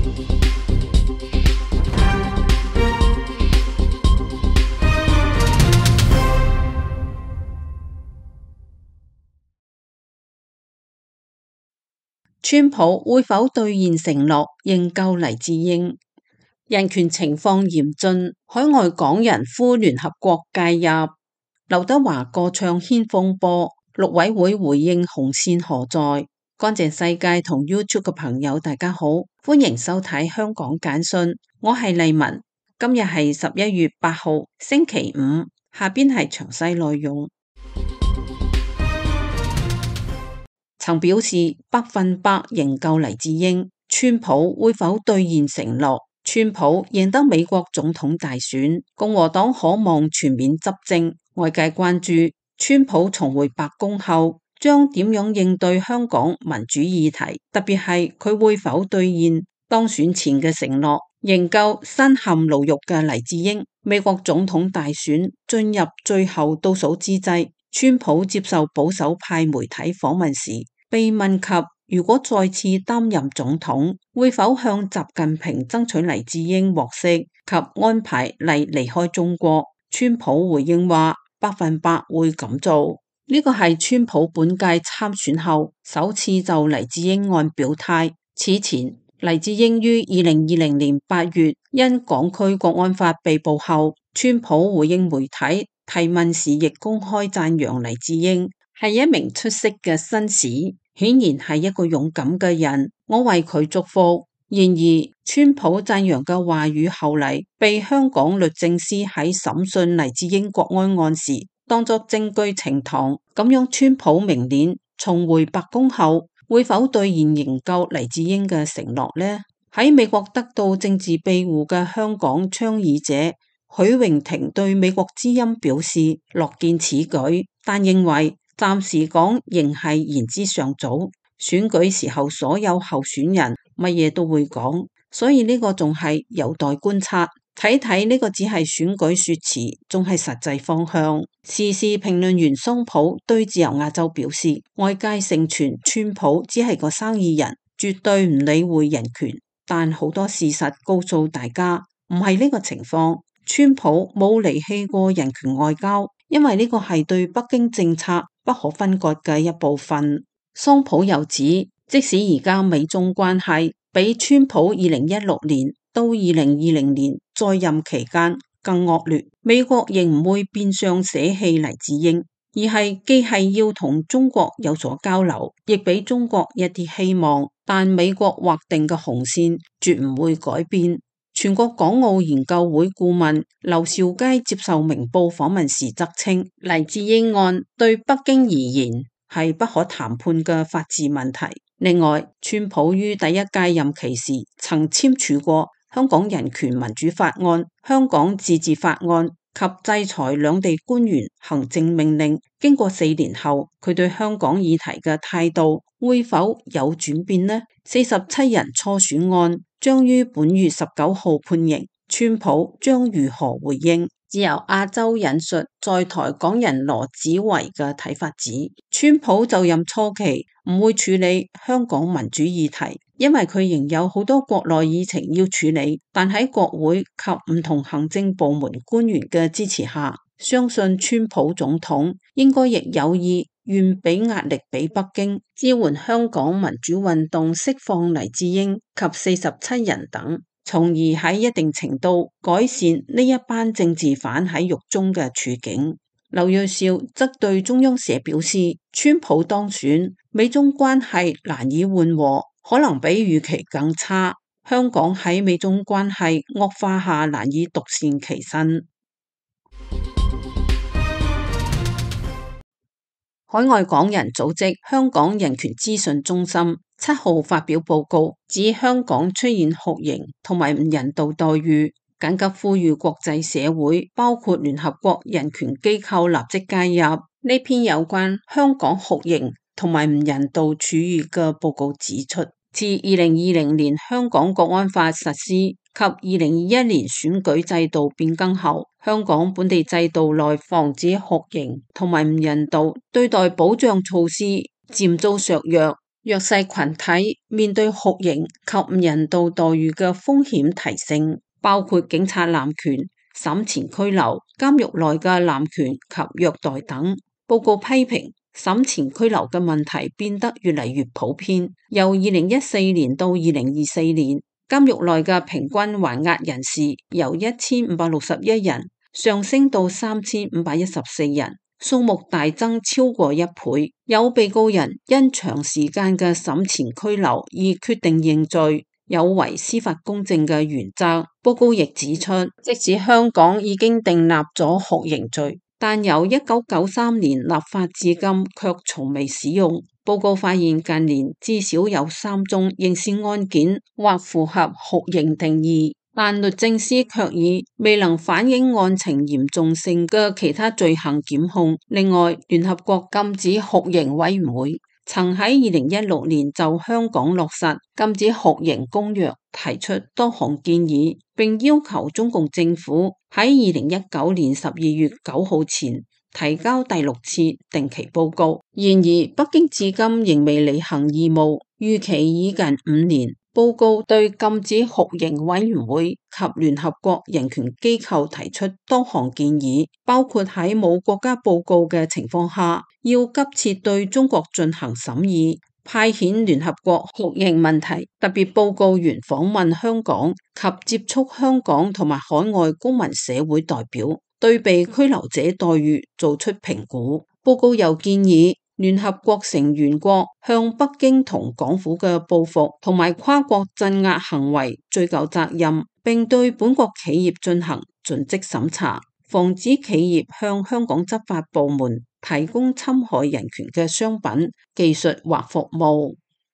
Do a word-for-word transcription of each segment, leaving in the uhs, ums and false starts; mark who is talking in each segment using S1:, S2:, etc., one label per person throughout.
S1: 川普會否兌現承諾營救黎智英？人權情況嚴峻，海外港人呼聯合國介入。劉德華歌唱掀風波，陸委會回應紅線何在？乾淨世界同 YouTube 嘅朋友大家好，歡迎收睇香港簡訊，我係麗文。今日係十一月八號星期五，下邊係詳細內容。曾表示百分百營救黎智英，川普會否兌現承諾？川普贏得美國總統大選，共和黨可望全面執政。外界關注川普重回白宮後將點樣應對香港民主議題，特別係佢會否兌現當選前嘅承諾，營救身陷牢獄嘅黎智英。美國總統大選進入最後倒數之際，川普接受保守派媒體訪問時，被問及如果再次擔任總統，會否向習近平爭取黎智英獲釋及安排黎離開中國，川普回應話百分百會咁做。呢個係川普本屆參選後首次就黎智英案表態。此前，黎智英於二零二零年八月因港區國安法被捕後，川普回應媒體提問時亦公開讚揚黎智英係一名出色嘅紳士，顯然係一個勇敢嘅人，我為佢祝福。然而，川普讚揚嘅話語後嚟被香港律政司喺審訊黎智英國安案時當作證據呈堂，咁樣川普明年重回白宮後會否兌現營救黎智英嘅承諾呢？喺美國得到政治庇護嘅香港倡議者許穎婷對美國之音表示樂見此舉，但認為暫時講仍係言之尚早。選舉時候所有候選人乜嘢都會講，所以呢個仲係有待觀察。睇睇呢個只係選舉說辭，仲係實際方向。時事評論員桑普對自由亞洲表示，外界盛傳川普只係個生意人，絕對唔理會人權，但好多事實告訴大家唔係呢個情況。川普冇離棄過人權外交，因為呢個係對北京政策不可分割嘅一部分。桑普又指，即使而家美中關係比川普二零一六年到二零二零年在任期間更惡劣，美國仍唔會變相捨棄黎智英，而係既係要同中國有所交流，亦俾中國一啲希望，但美國劃定嘅紅線絕唔會改變。全國港澳研究會顧問劉兆佳接受明報訪問時則稱，黎智英案對北京而言係不可談判嘅法治問題。另外，川普於第一屆任期時曾簽署過香港人權民主法案、香港自治法案及制裁兩地官員行政命令。經過四年後，佢對香港議題嘅態度會否有轉變呢？四十七人初選案將於本月十九號判刑，川普將如何回應？自由亞洲引述在台港人羅子維嘅睇法指，川普就任初期唔會處理香港民主議題，因為佢仍有好多國內議程要處理，但喺國會及唔同行政部門官員嘅支持下，相信川普總統應該亦有意願俾壓力俾北京，支援香港民主運動釋放黎智英及四十七人等，從而喺一定程度改善呢一班政治犯喺獄中嘅處境。劉銳紹則對中央社表示，川普當選，美中關係難以緩和，可能比預期更差。香港喺美中關係惡化下難以獨善其身。海外港人組織香港人權資訊中心七號發表報告，指香港出現酷刑同埋唔人道待遇，緊急呼籲國際社會，包括聯合國人權機構立即介入。呢篇有關香港酷刑同埋唔人道處遇嘅報告指出，自二零二零年香港國安法實施及二零二一年選舉制度變更後，香港本地制度內防止酷刑同埋唔人道對待保障措施漸遭削弱。 弱勢群體面對酷刑及唔人道待遇嘅風險提升，包括警察濫權、審前拘留、監獄內嘅濫權及虐待等。報告批評審前拘留嘅問題變得越嚟越普遍。由二零一四年到二零二四年，監獄內嘅平均還押人士由一千五百六十一人上升到三千五百一十四人。數目大增超過一倍，有被告人因長時間嘅審前拘留而決定認罪，有違司法公正嘅原則。報告亦指出，即使香港已經訂立咗酷刑罪，但由一九九三年立法至今卻從未使用。報告發現近年至少有三宗刑事案件或符合酷刑定義，但律政司卻以未能反映案情嚴重性嘅其他罪行檢控。另外，聯合國禁止酷刑委員會曾喺二零一六年就香港落實禁止酷刑公約提出多項建議，並要求中共政府喺二零一九年十二月九號前提交第六次定期報告。然而，北京至今仍未履行義務，逾期已近五年。報告對禁止酷刑委員會及聯合國人權機構提出多項建議，包括喺冇國家報告嘅情況下，要急切對中國進行審議，派遣聯合國酷刑問題特別報告員訪問香港及接觸香港同埋海外公民社會代表，對被拘留者待遇做出評估。報告又建議聯合國成員國向北京同港府嘅報復同埋跨國鎮壓行為追究責任，並對本國企業進行盡職審查，防止企業向香港執法部門提供侵害人權嘅商品、技術或服務。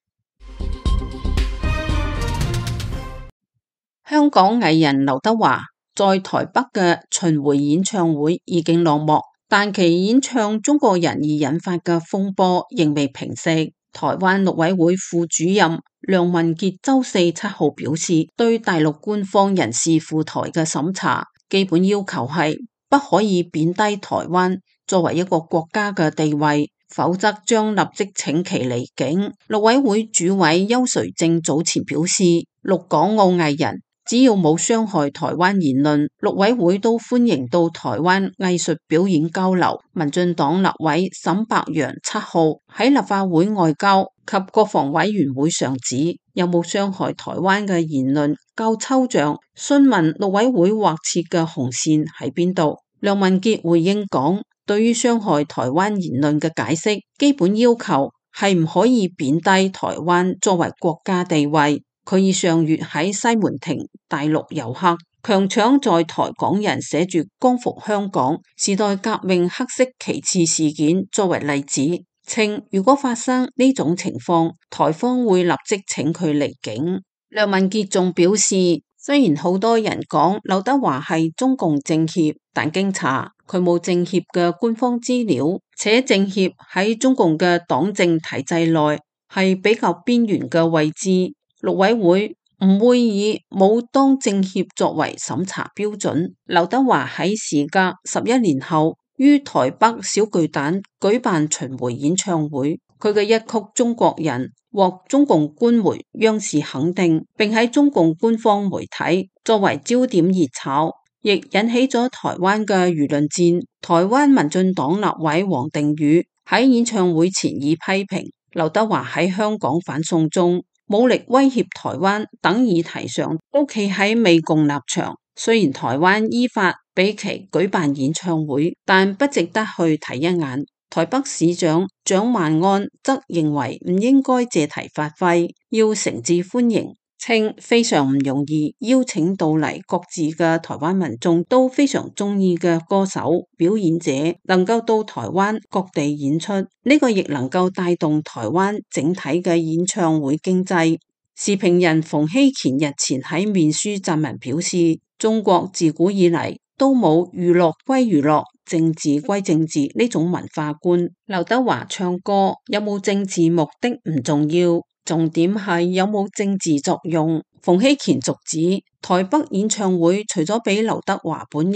S1: 香港藝人劉德華在台北嘅巡迴演唱會已經落幕，但其演唱中國人而引發嘅風波仍未平息。台灣陸委會副主任梁文傑周四七號表示，對大陸官方人士赴台嘅審查基本要求係不可以貶低台灣作為一個國家嘅地位，否則將立即請其離境。陸委會主委邱垂正早前表示，陸港澳藝人只要冇傷害台灣言論，陸委會都歡迎到台灣藝術表演交流。民進黨立委沈伯洋七號喺立法會外交及國防委員會上指，有冇傷害台灣嘅言論較抽象，詢問陸委會劃設嘅紅線喺邊度。梁文傑回應講，對於傷害台灣言論嘅解釋，基本要求係唔可以貶低台灣作為國家地位。佢以上月喺西門町大陸遊客強搶在台港人寫住光復香港時代革命黑色旗幟事件作為例子，稱如果發生呢種情況，台方會立即請佢離境。梁文傑仲表示，雖然好多人講劉德華係中共政協，但經查佢冇政協嘅官方資料，且政協喺中共嘅黨政體制內係比較邊緣嘅位置。陸委會唔會以冇當政協作為審查標準。劉德華喺時隔十一年後於台北小巨蛋舉辦巡迴演唱會，佢嘅一曲《中國人》獲中共官媒央視肯定，並喺中共官方媒體作為焦點熱炒，亦引起咗台灣嘅輿論戰。台灣民進黨立委王定宇喺演唱會前已批評劉德華喺香港反送中、武力威脅台灣等議題上都企喺媚共立場，雖然台灣依法俾其舉辦演唱會，但不值得去睇一眼。台北市長蔣萬安則認為唔應該借題發揮，要誠摯歡迎，稱非常唔容易邀請到嚟各自嘅台灣民眾都非常中意嘅歌手表演者能夠到台灣各地演出，呢個亦能夠帶動台灣整體嘅演唱會經濟。時評人馮希乾日前喺面書撰文表示，中國自古以嚟都冇娛樂歸娛樂、政治歸政治呢種文化觀。劉德華唱歌有冇政治目的唔重要，重點係有冇政治作用。馮希乾續指，台北演唱會除咗俾劉德華本人，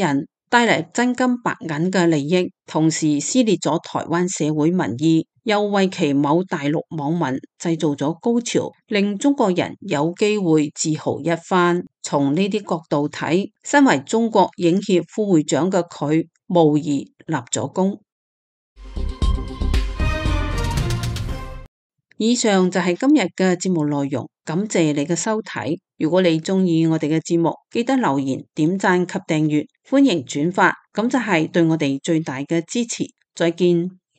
S1: 帶嚟真金白銀嘅利益，同時撕裂咗台灣社會民意，又為其某大陸網民製造咗高潮，令中國人有機會自豪一番。從呢啲角度睇，身為中國影協副會長嘅佢，無疑立咗功。以上就係今日嘅節目內容，感謝你嘅收睇。如果你鍾意我哋嘅節目，記得留言、點讚及訂閱，歡迎轉發，咁就係對我哋最大嘅支持。再見。